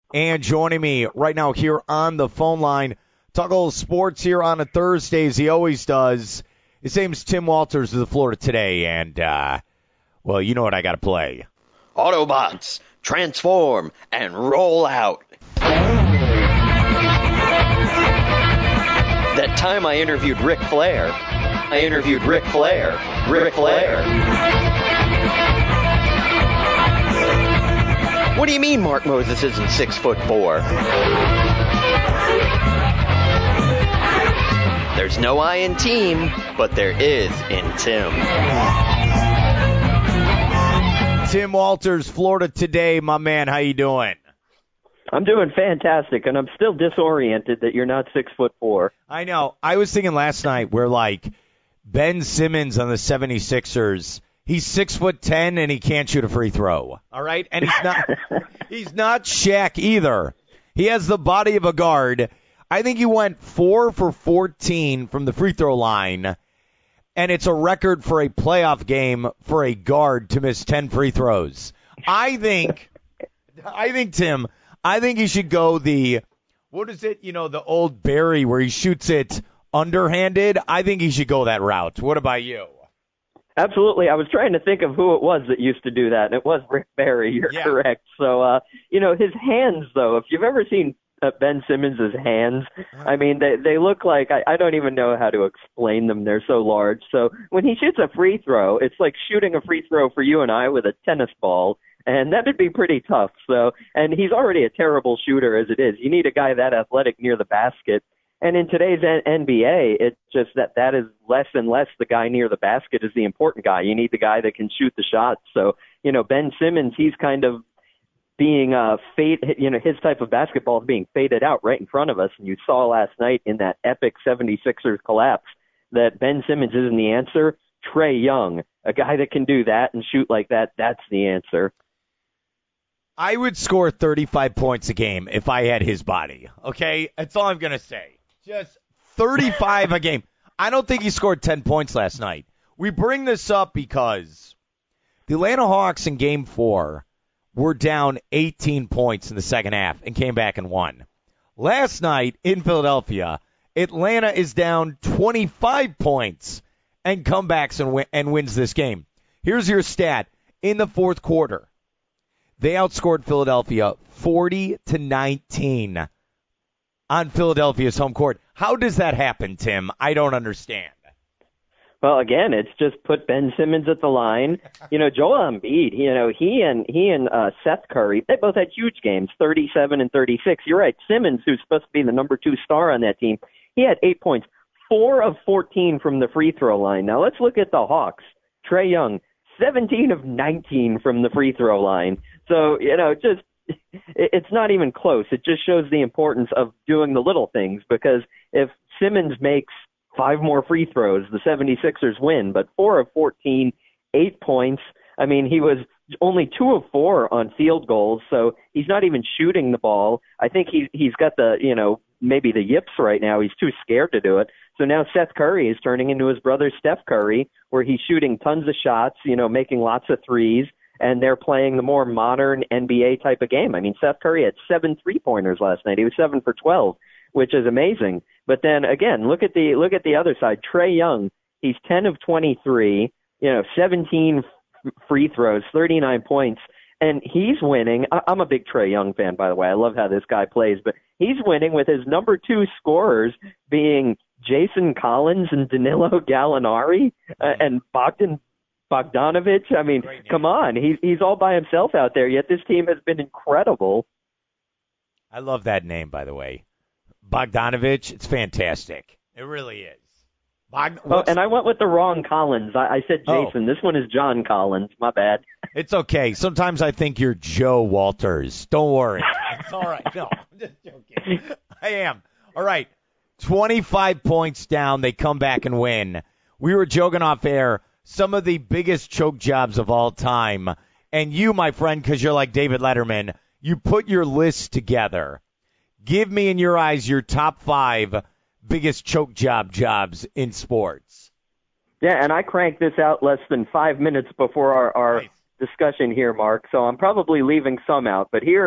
And joining me right now here on the phone line, talk a little sports here on a Thursday as he always does. His name's Tim Walters of the Florida Today, and, well, you know what I got to play. Autobots, transform and roll out. That time I interviewed Ric Flair. Ric Flair. What do you mean Mark Moses isn't 6'4"? There's no I in team, but there is in Tim. Tim Walters, Florida Today, my man. How you doing? I'm doing fantastic, and I'm still disoriented that you're not 6'4". I know. I was thinking last night where, like, Ben Simmons on the 76ers, he's 6'10" and he can't shoot a free throw. All right? And he's not Shaq either. He has the body of a guard. I think he went 4 for 14 from the free throw line, and it's a record for a playoff game for a guard to miss 10 free throws. I think, Tim, I think he should go the old Barry where he shoots it underhanded. I think he should go that route. What about you? Absolutely. I was trying to think of who it was that used to do that, and it was Rick Barry. You're correct. So, his hands, though, if you've ever seen Ben Simmons' hands, I mean, they look like, I don't even know how to explain them. They're so large. So when he shoots a free throw, it's like shooting a free throw for you and I with a tennis ball. And that would be pretty tough. So, and he's already a terrible shooter as it is. You need a guy that athletic near the basket. And in today's NBA, it's just that is less and less the guy near the basket is the important guy. You need the guy that can shoot the shots. So, Ben Simmons, he's kind of being his type of basketball is being faded out right in front of us. And you saw last night in that epic 76ers collapse that Ben Simmons isn't the answer. Trae Young, a guy that can do that and shoot like that, that's the answer. I would score 35 points a game if I had his body. Okay? That's all I'm going to say. Just 35 a game. I don't think he scored 10 points last night. We bring this up because the Atlanta Hawks in Game 4 were down 18 points in the second half and came back and won. Last night in Philadelphia, Atlanta is down 25 points and comebacks and wins this game. Here's your stat. In the fourth quarter, they outscored Philadelphia 40-19 on Philadelphia's home court. How does that happen, Tim? I don't understand. Well, again, it's just put Ben Simmons at the line. Joel Embiid, he and Seth Curry, they both had huge games, 37 and 36. You're right. Simmons, who's supposed to be the number 2 star on that team, he had 8 points, 4 of 14 from the free throw line. Now let's look at the Hawks. Trae Young, 17 of 19 from the free throw line. So, it's not even close. It just shows the importance of doing the little things, because if Simmons makes 5 more free throws, the 76ers win, but 4 of 14, 8 points. I mean, he was only 2 of 4 on field goals, so he's not even shooting the ball. I think he's got the, maybe the yips right now. He's too scared to do it. So now Seth Curry is turning into his brother Steph Curry, where he's shooting tons of shots, making lots of threes, and they're playing the more modern NBA type of game. I mean, Seth Curry had 7 3-pointers last night. He was 7 for 12, which is amazing. But then again, look at the other side. Trae Young, he's 10 of 23, 17 free throws, 39 points, and he's winning. I'm a big Trae Young fan, by the way. I love how this guy plays, but he's winning with his number 2 scorers being Jason Collins and Danilo Gallinari and Bogdanovich. I mean, come on. He's all by himself out there, yet this team has been incredible. I love that name, by the way. Bogdanovich, it's fantastic. It really is. And I went with the wrong Collins. I said Jason. This one is John Collins. My bad. It's okay. Sometimes I think you're Joe Walters. Don't worry. It's all right. No, I'm just joking. I am. All right. 25 points down. They come back and win. We were joking off air. Some of the biggest choke jobs of all time. And you, my friend, because you're like David Letterman, you put your list together. Give me, in your eyes, your top 5 biggest choke jobs in sports. Yeah, and I cranked this out less than 5 minutes before our discussion here, Mark, so I'm probably leaving some out. But here are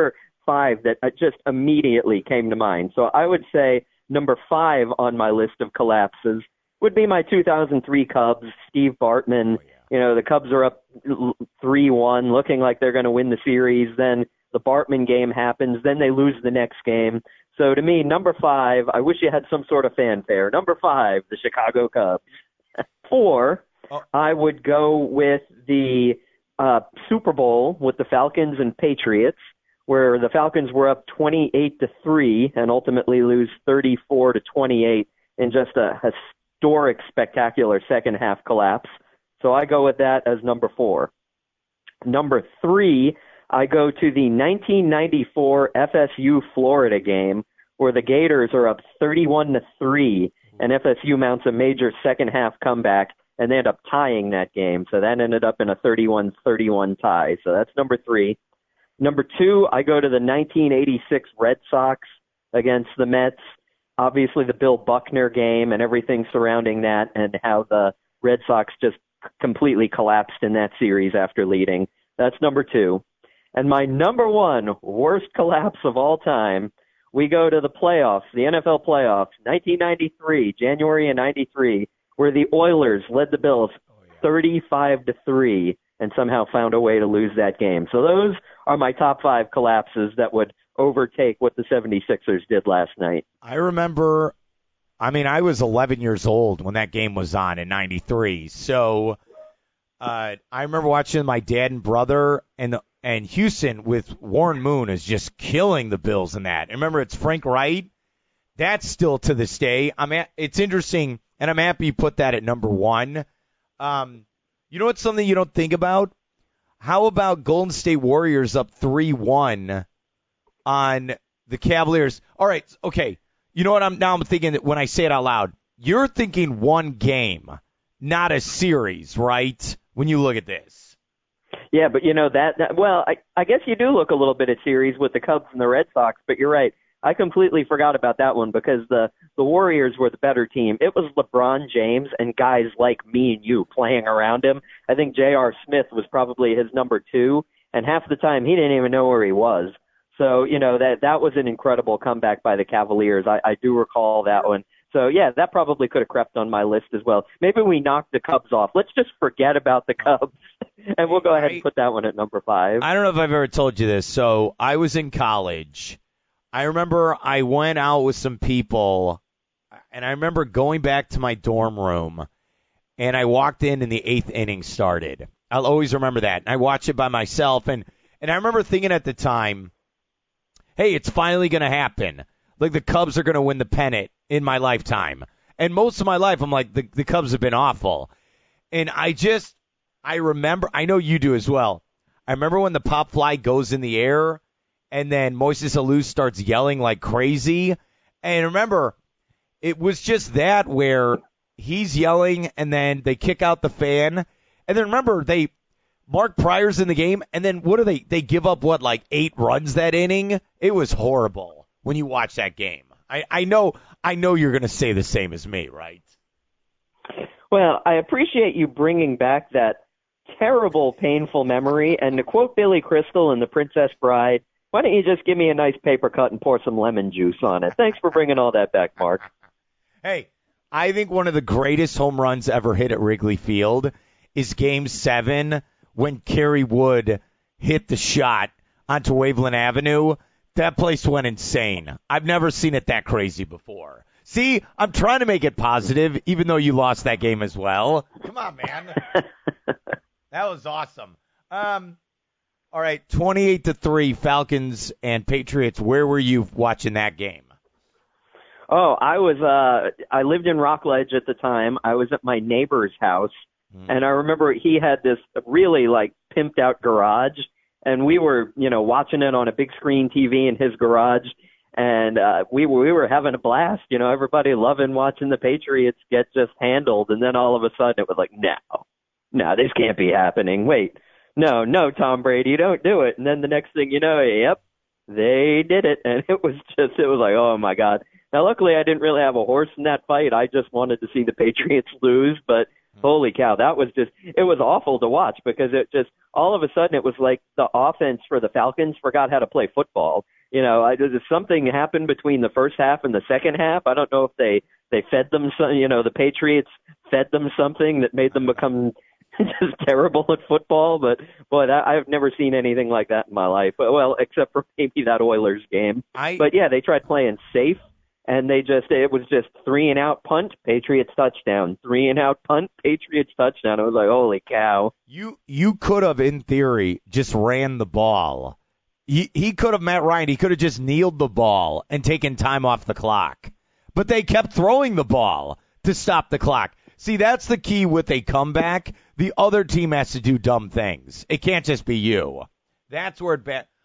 5 that just immediately came to mind. So I would say number 5 on my list of collapses would be my 2003 Cubs, Steve Bartman. You know, the Cubs are up 3-1, looking like they're going to win the series. Then the Bartman game happens. Then they lose the next game. So to me, number 5, I wish you had some sort of fanfare. Number 5, the Chicago Cubs. 4, I would go with the Super Bowl with the Falcons and Patriots, where the Falcons were up 28-3 and ultimately lose 34-28 in just a historic, spectacular second half collapse. So I go with that as number 4. Number 3, I go to the 1994 FSU Florida game where the Gators are up 31-3 and FSU mounts a major second half comeback and they end up tying that game. So that ended up in a 31-31 tie. So that's number 3. Number 2, I go to the 1986 Red Sox against the Mets. Obviously the Bill Buckner game and everything surrounding that and how the Red Sox just completely collapsed in that series after leading. That's number 2. And my number 1 worst collapse of all time, we go to the playoffs, the NFL playoffs, 1993, January of 93, where the Oilers led the Bills 35-3 and somehow found a way to lose that game. So those are my top 5 collapses that would overtake what the 76ers did last night. I remember, I was 11 years old when that game was on in 93. So I remember watching my dad and brother and Houston with Warren Moon is just killing the Bills in that. And remember, it's Frank Wright. That's still to this day. It's interesting, and I'm happy you put that at number 1. You know what's something you don't think about? How about Golden State Warriors up 3-1 on the Cavaliers? All right, okay. You know what? I'm thinking that when I say it out loud, you're thinking one game, not a series, right? When you look at this. Yeah, but you know I guess you do look a little bit at series with the Cubs and the Red Sox, but you're right. I completely forgot about that one because the Warriors were the better team. It was LeBron James and guys like me and you playing around him. I think J.R. Smith was probably his number 2, and half the time he didn't even know where he was. So, you know, that was an incredible comeback by the Cavaliers. I do recall that one. So, yeah, that probably could have crept on my list as well. Maybe we knocked the Cubs off. Let's just forget about the Cubs, and we'll go ahead and put that one at number 5. I don't know if I've ever told you this. So I was in college. I remember I went out with some people, and I remember going back to my dorm room, and I walked in and the 8th inning started. I'll always remember that. And I watched it by myself, and I remember thinking at the time, hey, it's finally going to happen. Like the Cubs are going to win the pennant in my lifetime. And most of my life, I'm like, the Cubs have been awful. And I remember, I know you do as well. I remember when the pop fly goes in the air, and then Moises Alou starts yelling like crazy. And remember, it was just that where he's yelling, and then they kick out the fan. And then remember, Mark Pryor's in the game, and then what do they give up, 8 runs that inning? It was horrible when you watch that game. I know you're going to say the same as me, right? Well, I appreciate you bringing back that terrible, painful memory. And to quote Billy Crystal in The Princess Bride, why don't you just give me a nice paper cut and pour some lemon juice on it? Thanks for bringing all that back, Mark. Hey, I think one of the greatest home runs ever hit at Wrigley Field is Game 7 when Kerry Wood hit the shot onto Waveland Avenue. That place went insane. I've never seen it that crazy before. See, I'm trying to make it positive, even though you lost that game as well. Come on, man. That was awesome. All right, 28-3, Falcons and Patriots. Where were you watching that game? Oh, I lived in Rockledge at the time. I was at my neighbor's house, and I remember he had this really pimped out garage, and we were, watching it on a big screen TV in his garage, and we were having a blast. Everybody loving watching the Patriots get just handled, and then all of a sudden it was like, no, this can't be happening. Wait, no, Tom Brady, don't do it. And then the next thing you know, yep, they did it, and it was like, oh my God. Now, luckily, I didn't really have a horse in that fight. I just wanted to see the Patriots lose, but Holy cow, that was it was awful to watch because it just, all of a sudden it was like the offense for the Falcons forgot how to play football. Something happened between the first half and the second half. I don't know if they fed them some, the Patriots fed them something that made them become just terrible at football. But boy, I've never seen anything like that in my life. Well, except for maybe that Oilers game. But yeah, they tried playing safe. And it was just 3-and-out punt, Patriots touchdown. 3-and-out punt, Patriots touchdown. I was like, holy cow. You could have, in theory, just ran the ball. He could have, Matt Ryan, he could have just kneeled the ball and taken time off the clock. But they kept throwing the ball to stop the clock. See, that's the key with a comeback. The other team has to do dumb things. It can't just be you. That's where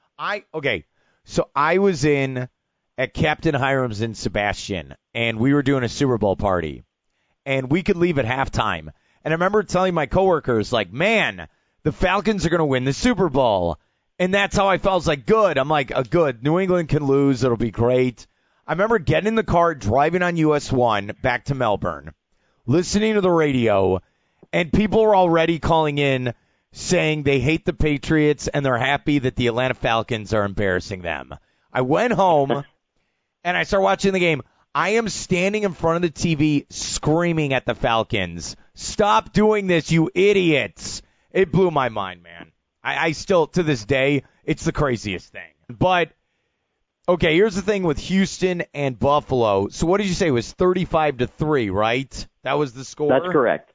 so I was at Captain Hiram's in Sebastian, and we were doing a Super Bowl party, and we could leave at halftime. And I remember telling my coworkers, like, man, the Falcons are going to win the Super Bowl. And that's how I felt. I was like, good. I'm like, good. New England can lose. It'll be great. I remember getting in the car, driving on US 1 back to Melbourne, listening to the radio, and people were already calling in saying they hate the Patriots and they're happy that the Atlanta Falcons are embarrassing them. I went home. And I start watching the game. I am standing in front of the TV screaming at the Falcons. Stop doing this, you idiots. It blew my mind, man. I still, to this day, it's the craziest thing. But, okay, here's the thing with Houston and Buffalo. So what did you say? It was 35-3, right? That was the score? That's correct.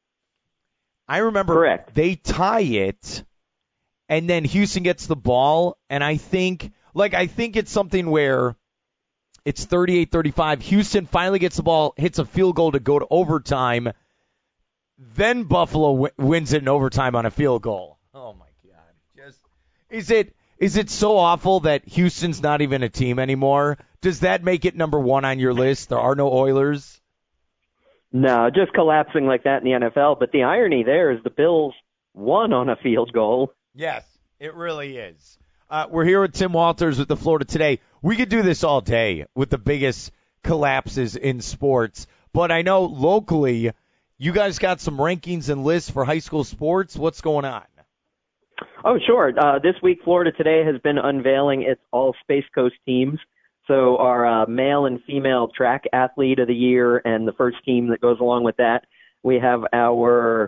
I remember they tie it, and then Houston gets the ball, and I think it's something where it's 38-35. Houston finally gets the ball, hits a field goal to go to overtime. Then Buffalo wins it in overtime on a field goal. Oh, my God. Is it so awful that Houston's not even a team anymore? Does that make it number one on your list? There are no Oilers? No, just collapsing like that in the NFL. But the irony there is the Bills won on a field goal. Yes, it really is. We're here with Tim Walters with the Florida Today. We could do this all day with the biggest collapses in sports. But I know locally you guys got some rankings and lists for high school sports. What's going on? Oh, sure. This week, Florida Today has been unveiling its all Space Coast teams. So our male and female track athlete of the year and the first team that goes along with that. We have our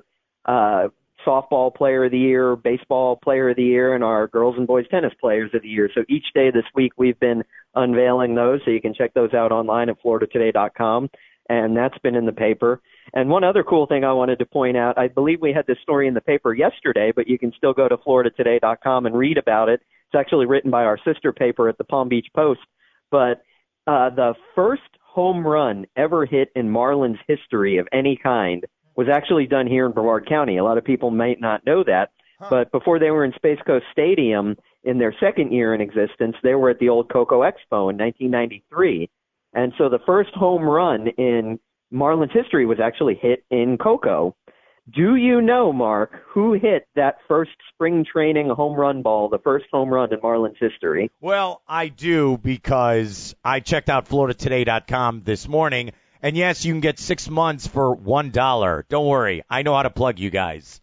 softball player of the year, baseball player of the year, and our girls and boys tennis players of the year. So each day this week we've been unveiling those, so you can check those out online at floridatoday.com, and that's been in the paper. And one other cool thing I wanted to point out, I believe we had this story in the paper yesterday, but you can still go to floridatoday.com and read about it. It's actually written by our sister paper at the Palm Beach Post. But the first home run ever hit in Marlins history of any kind was actually done here in Brevard County. A lot of people might not know that, but before they were in Space Coast Stadium in their second year in existence, they were at the old Coco Expo in 1993. And so the first home run in Marlins history was actually hit in Coco. Do you know, Mark, who hit that first spring training home run ball, the first home run in Marlins history? Well, I do, because I checked out floridatoday.com this morning. And, yes, you can get 6 months for $1. Don't worry. I know how to plug you guys.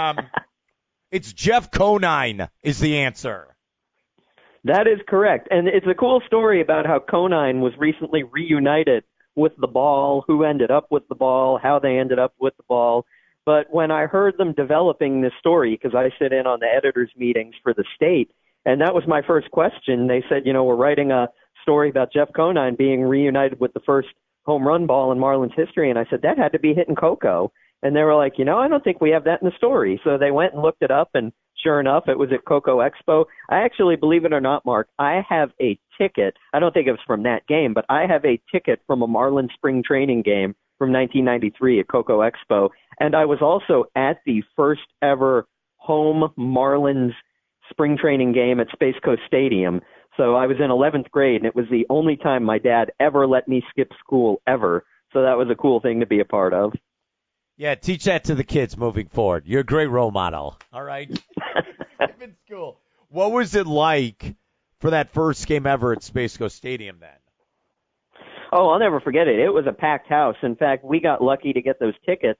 It's Jeff Conine is the answer. That is correct. And it's a cool story about how Conine was recently reunited with the ball, who ended up with the ball, how they ended up with the ball. But when I heard them developing this story, because I sit in on the editors' meetings for the state, and that was my first question, they said, we're writing a story about Jeff Conine being reunited with the first home run ball in Marlins history. And I said, that had to be hitting Coco. And they were like, I don't think we have that in the story. So they went and looked it up, and sure enough, it was at Coco Expo. I actually, believe it or not, Mark, I have a ticket. I don't think it was from that game, but I have a ticket from a Marlins spring training game from 1993 at Coco Expo. And I was also at the first ever home Marlins spring training game at Space Coast Stadium. So I was in 11th grade, and it was the only time my dad ever let me skip school ever. So that was a cool thing to be a part of. Yeah, teach that to the kids moving forward. You're a great role model. All right? In school. What was it like for that first game ever at Space Coast Stadium then? Oh, I'll never forget it. It was a packed house. In fact, we got lucky to get those tickets.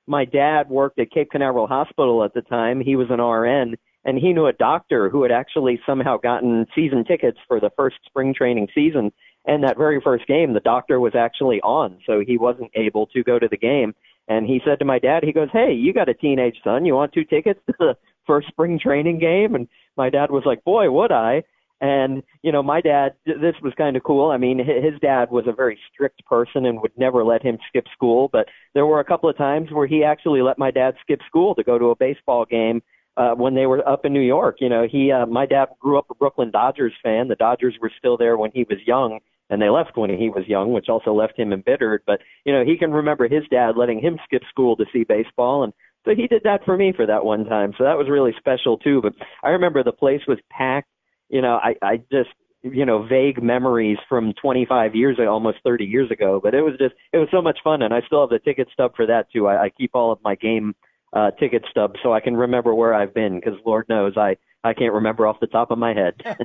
my dad worked at Cape Canaveral Hospital at the time. He was an RN, and he knew a doctor who had actually somehow gotten season tickets for the first spring training season. And that very first game, the doctor was actually on, so he wasn't able to go to the game. And he said to my dad, he goes, "Hey, you got a teenage son. You want 2 tickets to the first spring training game?" And my dad was like, "Boy, would I." And, my dad, this was kind of cool. I mean, his dad was a very strict person and would never let him skip school. But there were a couple of times where he actually let my dad skip school to go to a baseball game when they were up in New York. My dad grew up a Brooklyn Dodgers fan. The Dodgers were still there when he was young, and they left when he was young, which also left him embittered. But, he can remember his dad letting him skip school to see baseball. And so he did that for me for that one time. So that was really special, too. But I remember the place was packed. I just, vague memories from 25 years ago, almost 30 years ago. But it was so much fun. And I still have the ticket stub for that, too. I keep all of my game ticket stubs so I can remember where I've been, because Lord knows I can't remember off the top of my head.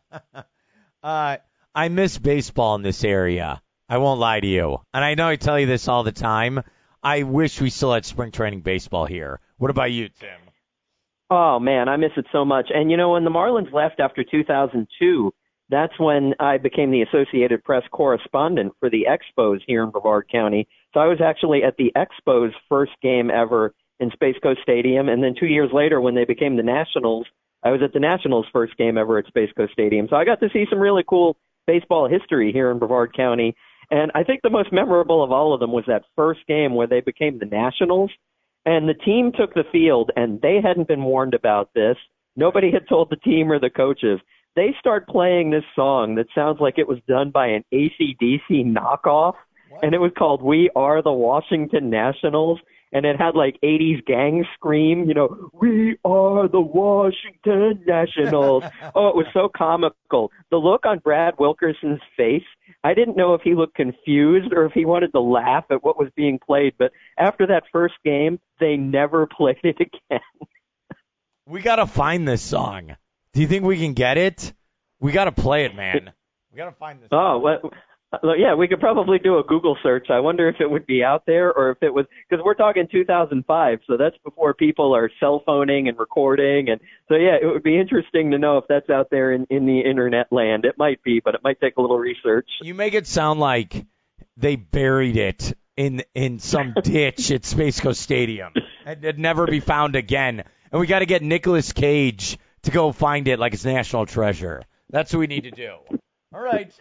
I miss baseball in this area. I won't lie to you. And I know I tell you this all the time. I wish we still had spring training baseball here. What about you, Tim? Oh, man, I miss it so much. And, when the Marlins left after 2002, that's when I became the Associated Press correspondent for the Expos here in Brevard County. So I was actually at the Expos' first game ever in Space Coast Stadium. And then 2 years later, when they became the Nationals, I was at the Nationals' first game ever at Space Coast Stadium. So I got to see some really cool baseball history here in Brevard County. And I think the most memorable of all of them was that first game where they became the Nationals. And the team took the field, and they hadn't been warned about this. Nobody had told the team or the coaches. They start playing this song that sounds like it was done by an AC/DC knockoff, and it was called "We Are the Washington Nationals." And it had like 80s gang scream, "We are the Washington Nationals." Oh, it was so comical. The look on Brad Wilkerson's face, I didn't know if he looked confused or if he wanted to laugh at what was being played. But after that first game, they never played it again. We got to find this song. Do you think we can get it? We got to play it, man. We got to find this song. Well, yeah, we could probably do a Google search. I wonder if it would be out there or if it was, because we're talking 2005, so that's before people are cell phoning and recording. And so, yeah, it would be interesting to know if that's out there in the internet land. It might be, but it might take a little research. You make it sound like they buried it in some ditch at Space Coast Stadium and it'd never be found again. And we got to get Nicolas Cage to go find it like it's national treasure. That's what we need to do. All right.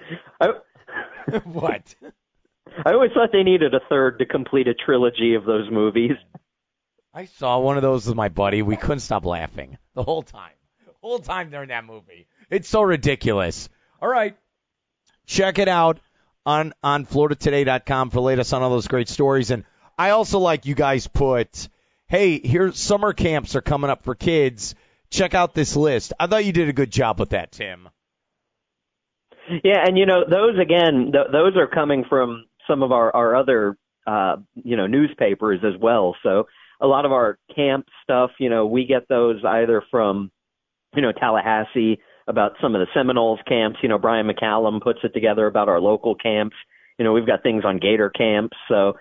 What? I always thought they needed a third to complete a trilogy of those movies. I saw one of those with my buddy. We couldn't stop laughing the whole time. The whole time during that movie. It's so ridiculous. All right. Check it out on FloridaToday.com for the latest on all those great stories. And I also like you guys put, hey, here's summer camps are coming up for kids. Check out this list. I thought you did a good job with that, Tim. Yeah, and those again, those are coming from some of our other newspapers as well. So a lot of our camp stuff, we get those either from Tallahassee about some of the Seminoles camps. Brian McCallum puts it together about our local camps. We've got things on Gator camps. So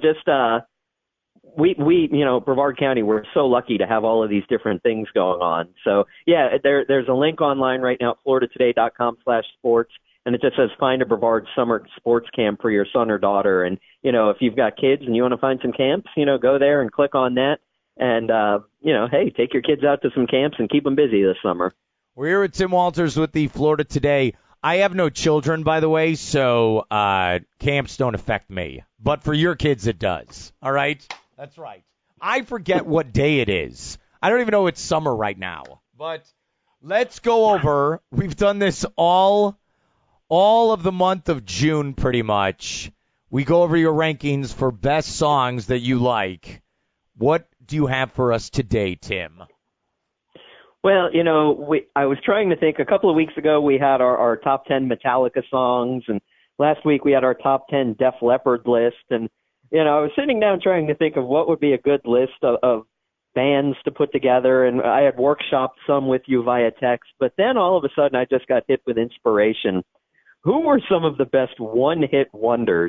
we Brevard County, we're so lucky to have all of these different things going on. So, yeah, there's a link online right now at FloridaToday.com/sports, and it just says find a Brevard summer sports camp for your son or daughter. And, if you've got kids and you want to find some camps, go there and click on that. And, hey, take your kids out to some camps and keep them busy this summer. We're here with Tim Walters with the Florida Today. I have no children, by the way, so camps don't affect me. But for your kids, it does. All right? That's right. I forget what day it is. I don't even know it's summer right now. But let's go over. We've done this all of the month of June pretty much. We go over your rankings for best songs that you like. What do you have for us today, Tim? Well, I was trying to think. A couple of weeks ago, we had our top 10 Metallica songs, and last week we had our top 10 Def Leppard list. And I was sitting down trying to think of what would be a good list of bands to put together, and I had workshopped some with you via text, but then all of a sudden I just got hit with inspiration. Who were some of the best one-hit wonders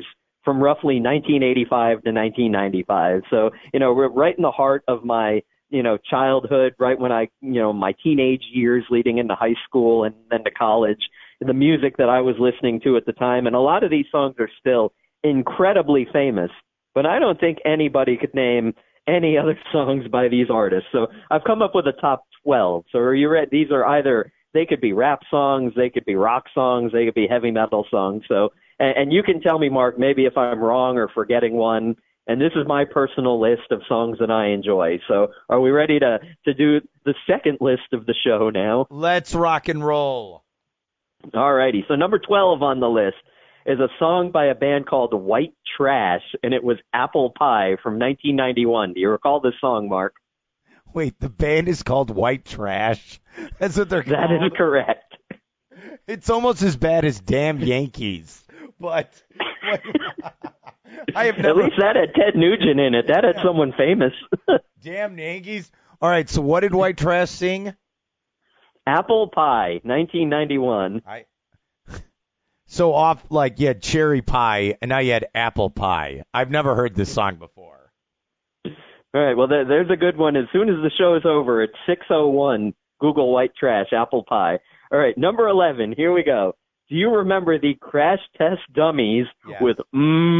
from roughly 1985 to 1995. So, we're right in the heart of my, childhood, right when my teenage years leading into high school and then to college, the music that I was listening to at the time. And a lot of these songs are still incredibly famous, but I don't think anybody could name any other songs by these artists. So I've come up with a top 12. So are you ready? These are either, they could be rap songs, they could be rock songs, they could be heavy metal songs. So, and you can tell me, Mark, maybe if I'm wrong or forgetting one. And this is my personal list of songs that I enjoy. So are we ready to do the second list of the show now? Let's rock and roll. All righty. So number 12 on the list is a song by a band called White Trash, and it was Apple Pie from 1991. Do you recall this song, Mark? Wait, the band is called White Trash? That's what they're called? That is correct. It's almost as bad as Damn Yankees. But I have never... At least that had Ted Nugent in it. That had someone famous. Damn Yankees? All right, so what did White Trash sing? Apple Pie, 1991. So off, you had cherry pie, and now you had apple pie. I've never heard this song before. All right, well, there's a good one. As soon as the show is over, it's 6:01. Google White Trash, Apple Pie. All right, number 11, here we go. Do you remember the Crash Test Dummies with Yes.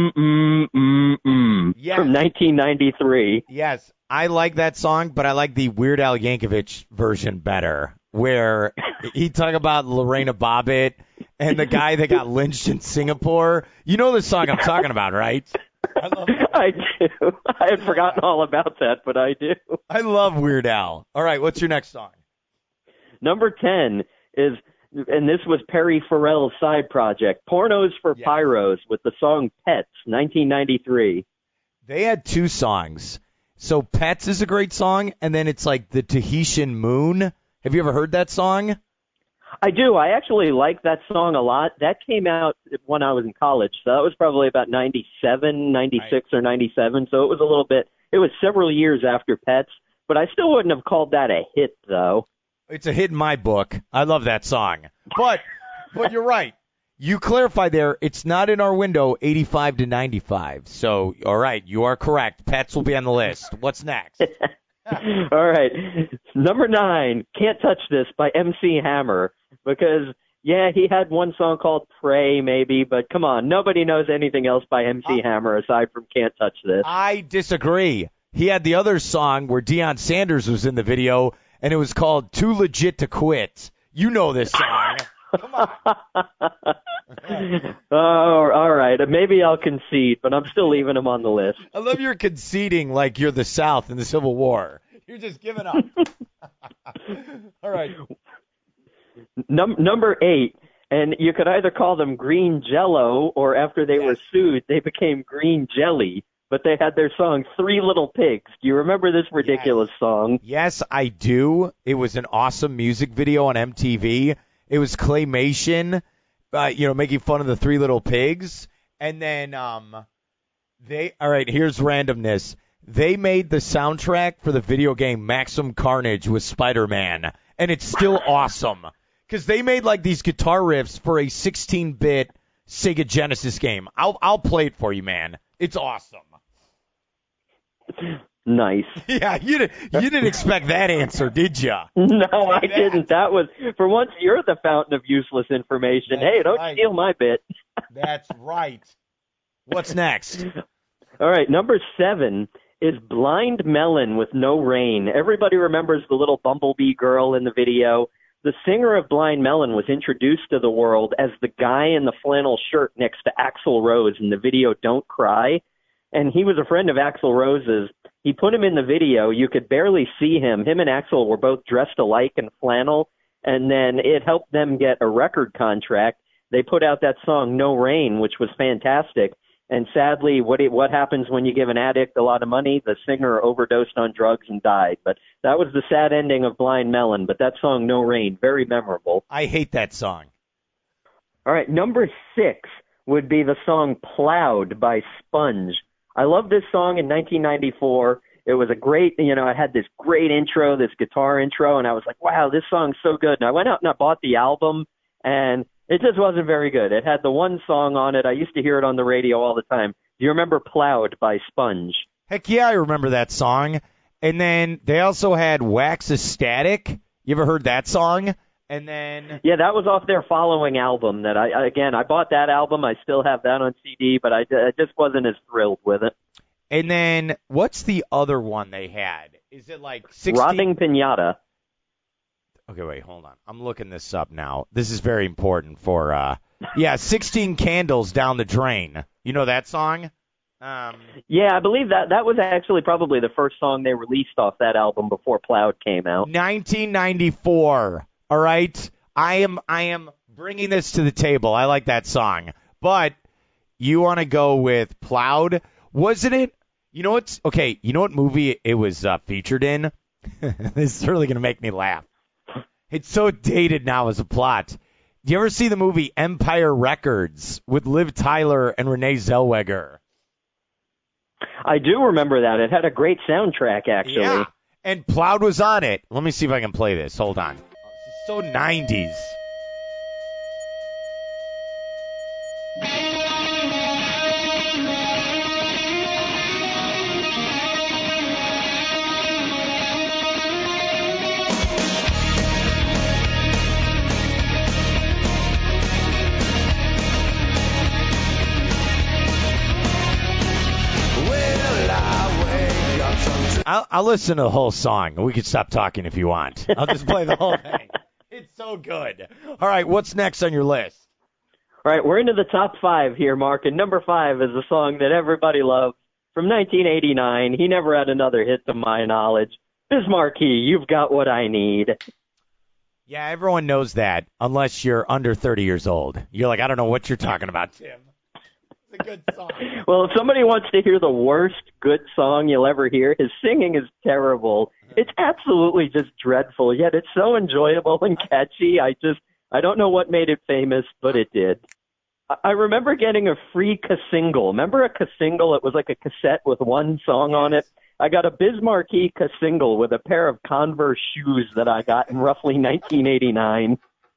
Yes. from 1993? Yes, I like that song, but I like the Weird Al Yankovic version better, where he talk about Lorena Bobbitt and the guy that got lynched in Singapore. You know the song I'm talking about, right? I love it. I do. I had forgotten all about that, but I do. I love Weird Al. All right, what's your next song? Number 10 is, and this was Perry Farrell's side project, Pornos for Yes. Pyros with the song Pets, 1993. They had two songs. So Pets is a great song, and then it's like the Tahitian Moon. Have you ever heard that song? I do. I actually like that song a lot. That came out when I was in college, so that was probably about 97, 96 or 97, so it was several years after Pets, but I still wouldn't have called that a hit, though. It's a hit in my book. I love that song. But you're right. You clarify there, it's not in our window 85 to 95. So, all right, you are correct. Pets will be on the list. What's next? All right. Number 9, Can't Touch This by MC Hammer, because, yeah, he had one song called Pray, maybe, but come on, nobody knows anything else by MC Hammer aside from Can't Touch This. I disagree. He had the other song where Deion Sanders was in the video, and it was called Too Legit to Quit. You know this song. Come on. Oh, all right. Maybe I'll concede, but I'm still leaving him on the list. I love your conceding like you're the South in the Civil War. You're just giving up. All right. Number 8, and you could either call them Green Jello, or after they were sued, they became Green Jelly. But they had their song Three Little Pigs. Do you remember this ridiculous song? Yes, I do. It was an awesome music video on MTV. It was claymation, making fun of the Three Little Pigs. And then all right, here's randomness. They made the soundtrack for the video game Maximum Carnage with Spider-Man, and it's still awesome. Because they made these guitar riffs for a 16-bit Sega Genesis game. I'll play it for you, man. It's awesome. Nice. Yeah, you didn't expect that answer, did you? No, I didn't. That was, for once, you're the fountain of useless information. That's hey, don't right. steal my bit. That's right. What's next? All right, number 7 is Blind Melon with No Rain. Everybody remembers the little bumblebee girl in the video. The singer of Blind Melon was introduced to the world as the guy in the flannel shirt next to Axl Rose in the video Don't Cry. And he was a friend of Axl Rose's. He put him in the video. You could barely see him. Him and Axl were both dressed alike in flannel, and then it helped them get a record contract. They put out that song No Rain, which was fantastic. And sadly, what happens when you give an addict a lot of money? The singer overdosed on drugs and died. But that was the sad ending of Blind Melon. But that song No Rain, very memorable. I hate that song. All right, number 6 would be the song Plowed by Sponge. I love this song in 1994. It was a great, it had this great intro, this guitar intro, and I was like, wow, this song's so good. And I went out and I bought the album, and It just wasn't very good. It had the one song on it. I used to hear it on the radio all the time. Do you remember Plowed by Sponge? Heck yeah, I remember that song. And then they also had Wax Ecstatic. You ever heard that song? And then Yeah, that was off their following album. That I bought that album. I still have that on CD, but I just wasn't as thrilled with it. And then what's the other one they had? Is it like 16? Robbing Pinata. Okay, wait, hold on. I'm looking this up now. This is very important for 16 Candles Down the Drain. You know that song? Yeah, I believe that was actually probably the first song they released off that album before Plowed came out. 1994. All right? I am bringing this to the table. I like that song. But you want to go with Plowed? Wasn't it? You know what movie it was featured in? This is really going to make me laugh. It's so dated now as a plot. Do you ever see the movie Empire Records with Liv Tyler and Renee Zellweger? I do remember that. It had a great soundtrack, actually. Yeah, and Plowed was on it. Let me see if I can play this. Hold on. It's so 90s. I'll listen to the whole song. We can stop talking if you want. I'll just play the whole thing. It's so good. All right, what's next on your list? All right, we're into the top 5 here, Mark, and number 5 is a song that everybody loves from 1989. He never had another hit to my knowledge. Biz Markie, You've Got What I Need. Yeah, everyone knows that, unless you're under 30 years old. You're like, I don't know what you're talking about, Tim. It's a good song. Well, if somebody wants to hear the worst good song you'll ever hear, his singing is terrible. It's absolutely just dreadful, yet it's so enjoyable and catchy. I don't know what made it famous, but it did. I remember getting a free Casingle. Remember a Casingle? It was like a cassette with one song on it. I got a Biz Markie Casingle with a pair of Converse shoes that I got in roughly 1989.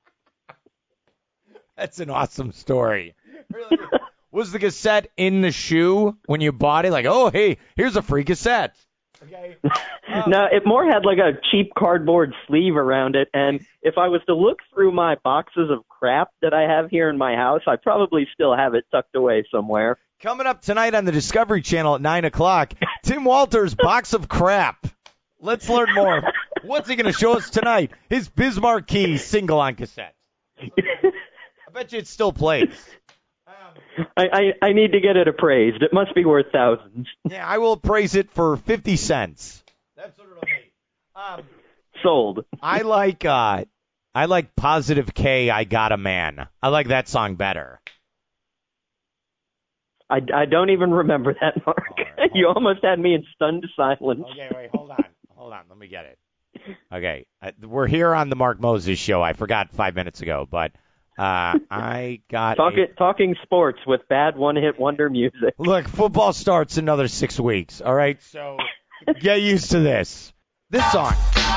That's an awesome story. Really. Was the cassette in the shoe when you bought it? Like, oh, hey, here's a free cassette. Okay. No, it more had like a cheap cardboard sleeve around it, and if I was to look through my boxes of crap that I have here in my house, I probably still have it tucked away somewhere. Coming up tonight on the Discovery Channel at 9 o'clock, Tim Walters' Box of Crap. Let's learn more. What's he going to show us tonight? His Biz Markie single on cassette. I bet you it still plays. I need to get it appraised. It must be worth thousands. Yeah, I will appraise it for 50 cents. That's what it'll be. Sold. I like Positive K, I Got a Man. I like that song better. I don't even remember that, Mark. Right, you almost had me in stunned silence. Okay, wait, hold on. Let me get it. Okay, we're here on the Mark Moses Show. I forgot 5 minutes ago, but I got talking sports with bad one-hit wonder music. Look, football starts another 6 weeks, all right? So get used to this. This song.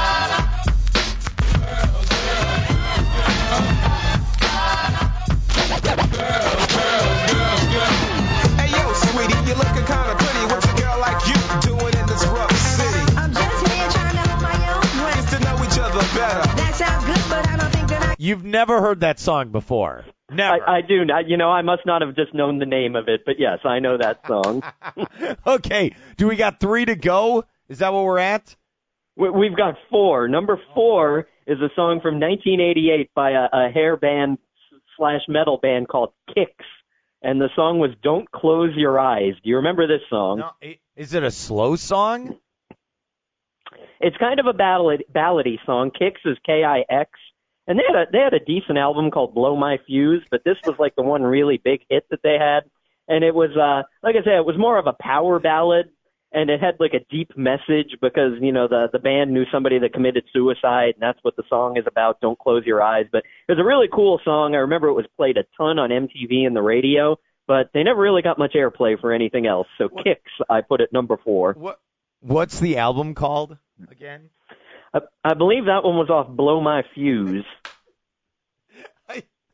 Hey, yo, sweetie, you're looking kind of pretty. What's a girl like you doing in this rough city? I'm just here trying to hold my own way. Get to know each other better. That sounds good, but I don't think that I... You've never heard that song before. Never. I do. I must not have just known the name of it, but yes, I know that song. Okay. Do we got 3 to go? Is that what we're at? We've got 4. Number 4 is a song from 1988 by a hair band / metal band called Kix, and the song was Don't Close Your Eyes. Do you remember this song? No, is it a slow song? It's kind of a ballady song. Kix is Kix. And they had a decent album called Blow My Fuse, but this was like the one really big hit that they had. And it was, like I said, it was more of a power ballad, and it had like a deep message because, the band knew somebody that committed suicide, and that's what the song is about, Don't Close Your Eyes. But it was a really cool song. I remember it was played a ton on MTV and the radio, but they never really got much airplay for anything else. So Kix, I put at number 4. What's the album called again? I believe that one was off Blow My Fuse.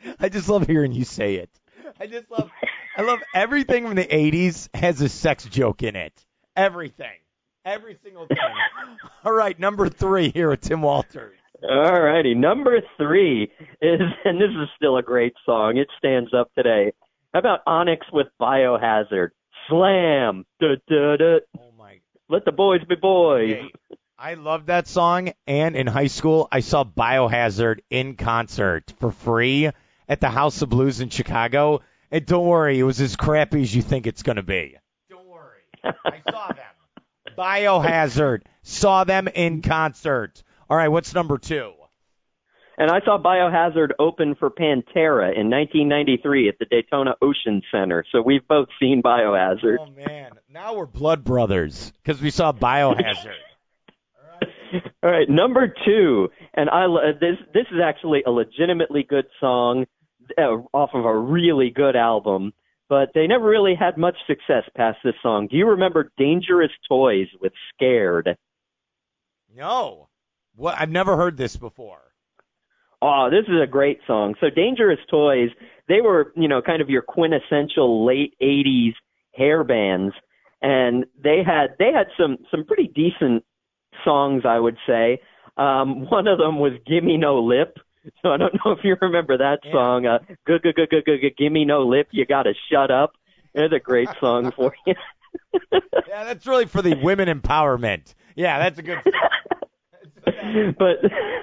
I just love hearing you say it. I love everything from the 80s has a sex joke in it. Everything. Every single thing. All right, number 3 here at Tim Walters. All righty. Number 3 is, and this is still a great song. It stands up today. How about Onyx with Biohazard? Slam. Da, da, da. Oh, my. Let the boys be boys. Hey, I love that song, and in high school, I saw Biohazard in concert for free at the House of Blues in Chicago. And don't worry, it was as crappy as you think it's going to be. Don't worry. I saw them. Biohazard. Saw them in concert. All right, what's number 2? And I saw Biohazard open for Pantera in 1993 at the Daytona Ocean Center. So we've both seen Biohazard. Oh, man. Now we're blood brothers because we saw Biohazard. All right, number 2. And this is actually a legitimately good song off of a really good album. But they never really had much success past this song. Do you remember Dangerous Toys with Scared? No. What? I've never heard this before. Oh, this is a great song. So Dangerous Toys, they were, kind of your quintessential late 80s hair bands. And they had some pretty decent songs, I would say. One of them was Gimme No Lip. So I don't know if you remember that song. Gimme No Lip, you gotta shut up. It's a great song for you. Yeah, that's really for the women empowerment. Yeah, that's a good song. But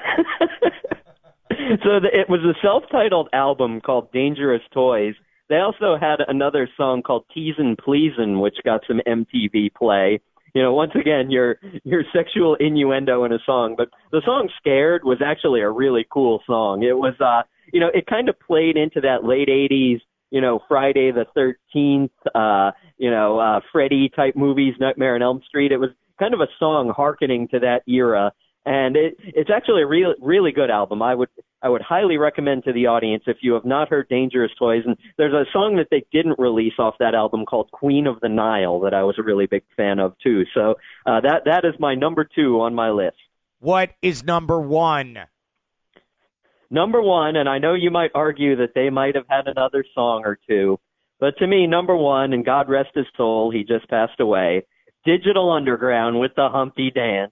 it was a self-titled album called Dangerous Toys. They also had another song called Teasin' Pleasin', which got some MTV play. Once again, your sexual innuendo in a song. But the song Scared was actually a really cool song. It was, it kind of played into that late 80s, Friday the 13th, Freddy type movies, Nightmare on Elm Street. It was kind of a song hearkening to that era. And it's actually a really good album. I would highly recommend to the audience if you have not heard Dangerous Toys. And there's a song that they didn't release off that album called Queen of the Nile that I was a really big fan of too. So that is my number 2 on my list. What is number 1? Number 1, and I know you might argue that they might have had another song or two, but to me, number 1, and God rest his soul, he just passed away, Digital Underground with the Humpty Dance.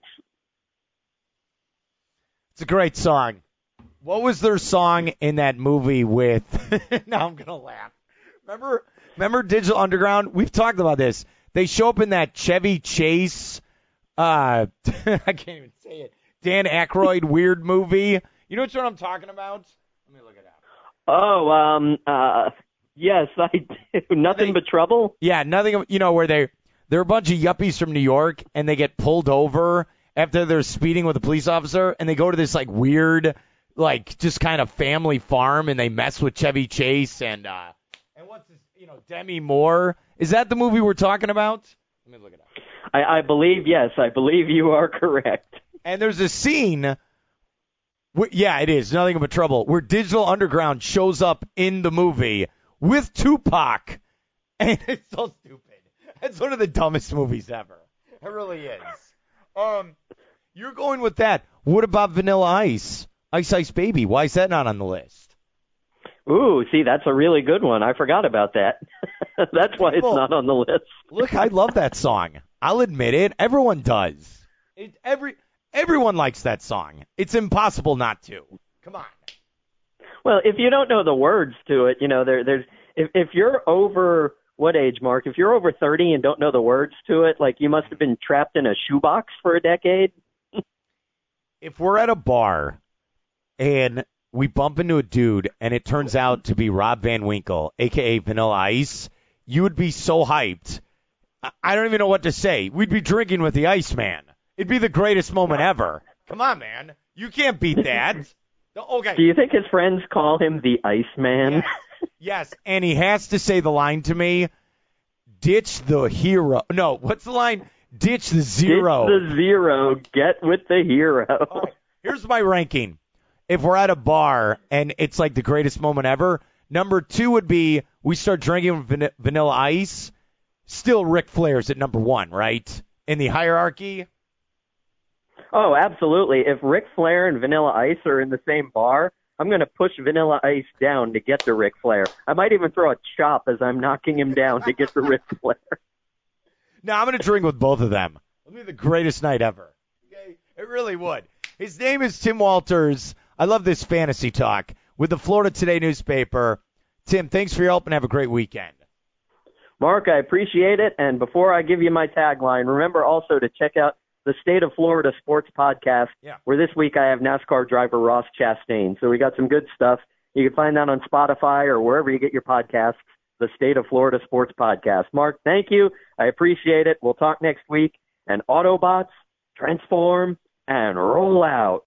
It's a great song. What was their song in that movie with... Now I'm going to laugh. Remember Digital Underground? We've talked about this. They show up in that Chevy Chase, I can't even say it, Dan Aykroyd weird movie. You know what I'm talking about? Let me look it up. Oh, yes, I do. Nothing But Trouble? Yeah, nothing, where they're a bunch of yuppies from New York, and they get pulled over after they're speeding with a police officer, and they go to this, weird, just kind of family farm, and they mess with Chevy Chase and what's his, Demi Moore. Is that the movie we're talking about? Let me look it up. I believe, yes, I believe you are correct. And there's a scene, yeah, it is, Nothing But Trouble, where Digital Underground shows up in the movie with Tupac, and it's so stupid. It's one of the dumbest movies ever. It really is. You're going with that. What about Vanilla Ice? Ice Ice Baby. Why is that not on the list? Ooh, see, that's a really good one. I forgot about that. That's why it's not on the list. Look, I love that song. I'll admit it. Everyone does. Everyone likes that song. It's impossible not to. Come on. Well, if you don't know the words to it, there's if you're over what age, Mark? If you're over 30 and don't know the words to it, you must have been trapped in a shoebox for a decade. If we're at a bar and we bump into a dude and it turns out to be Rob Van Winkle, a.k.a. Vanilla Ice, you would be so hyped. I don't even know what to say. We'd be drinking with the Iceman. It'd be the greatest moment ever. Come on, man. You can't beat that. Okay. Do you think his friends call him the Iceman? Yes. Yes, and he has to say the line to me, ditch the hero. No, what's the line? Ditch the zero. Ditch the zero. Get with the hero. Right. Here's my ranking. If we're at a bar and it's the greatest moment ever, number 2 would be we start drinking Vanilla Ice. Still Ric Flair's at number 1, right? In the hierarchy? Oh, absolutely. If Ric Flair and Vanilla Ice are in the same bar, I'm going to push Vanilla Ice down to get to Ric Flair. I might even throw a chop as I'm knocking him down to get to Ric Flair. No, I'm going to drink with both of them. It'll be the greatest night ever. Okay? It really would. His name is Tim Walters. I love this fantasy talk with the Florida Today newspaper. Tim, thanks for your help and have a great weekend. Mark, I appreciate it. And before I give you my tagline, remember also to check out the State of Florida Sports Podcast, where this week I have NASCAR driver Ross Chastain. So we got some good stuff. You can find that on Spotify or wherever you get your podcasts, the State of Florida Sports Podcast. Mark, thank you. I appreciate it. We'll talk next week. And Autobots, transform and roll out.